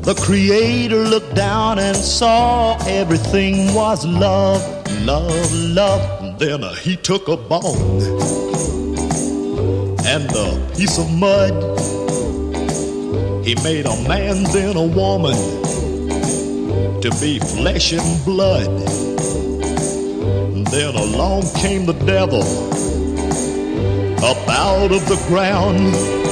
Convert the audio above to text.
The Creator looked down and saw everything was love, love, love. And then he took a bone and a piece of mud. He made a man then a woman to be flesh and blood. And then along came the devil up out of the ground.